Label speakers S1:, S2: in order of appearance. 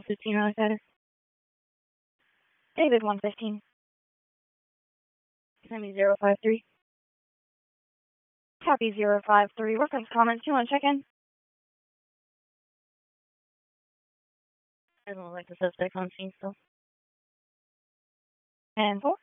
S1: 115 Raleigh status. David 115. Send me 053. Copy 053. Reference comments. You want to check in? Doesn't look like the suspect on scene still. And 4.